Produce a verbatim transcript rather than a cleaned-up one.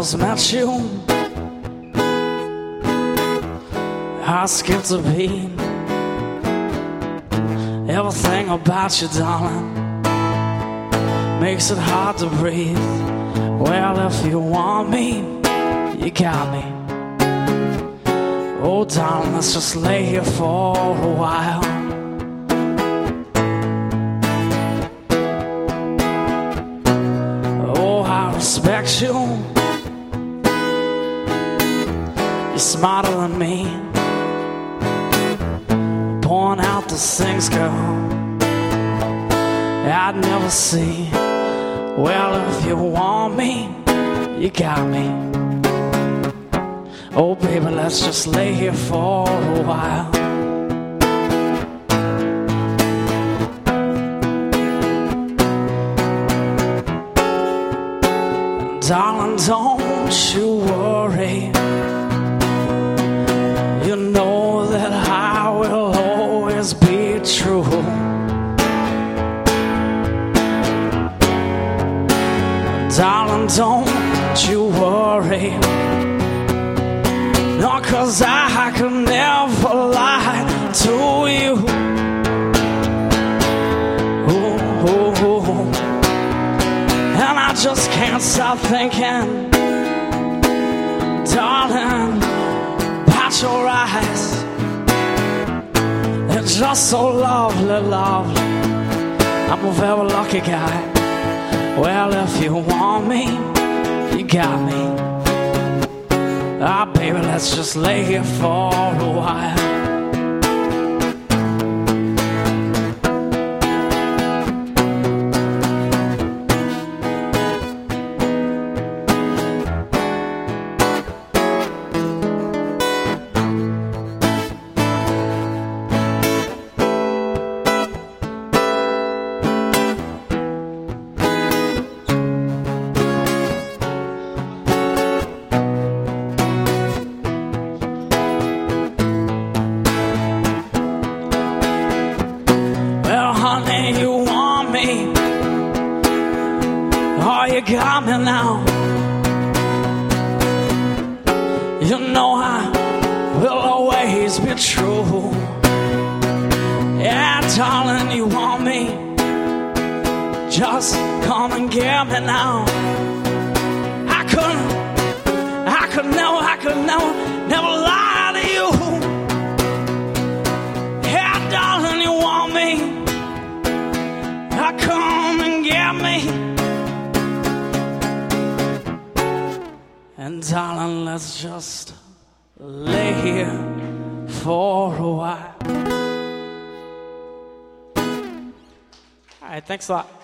first met you, I skipped a beat. Everything about you, darling, makes it hard to breathe. Well, if you want me, you got me. Oh, darling, let's just lay here for a while. Oh, I respect you. You're smarter than me. Pouring out those things, girl, I'd never see. Well, if you want me, you got me. Oh, baby, let's just lay here for a while. Darling, don't you worry. You know that I will always be true. Darling, don't you worry. No, 'cause I could never lie to you. Ooh, ooh, ooh. And I just can't stop thinking, darling, about your eyes. They're just so lovely, lovely. I'm a very lucky guy. Well, if you want me, you got me. Ah, baby, let's just lay here for a while. You want me, oh, you got me now. You know I will always be true. Yeah, darling, you want me, just come and get me now. I couldn't, I could never, I could never, never lie to you. Yeah, darling, you want me, come and get me. And darling, let's just lay here for a while. All right, thanks a lot.